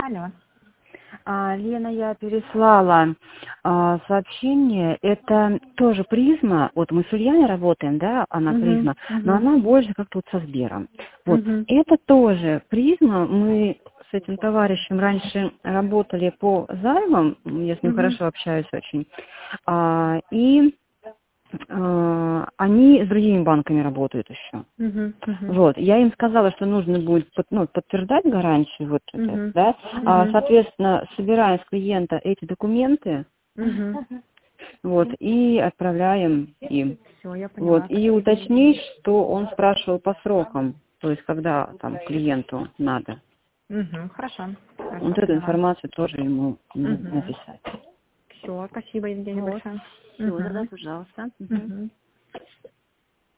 Алло. Лена, я переслала сообщение. Это тоже призма. Вот мы с Ульяной работаем, да, она призма, но она больше как-то вот со Сбером. Вот это тоже призма. Мы с этим товарищем раньше работали по займам, я с ним хорошо общаюсь очень. И они с другими банками работают еще. Вот, я им сказала, что нужно будет подтверждать гарантию, вот это, да. Соответственно, собираем с клиента эти документы, вот, и отправляем им. Все, я поняла. Вот, и уточнить, что он спрашивал по срокам, то есть когда там клиенту надо. Хорошо. Вот эту информацию тоже ему написать. Все, спасибо, Евгения, большое. Все, да, пожалуйста.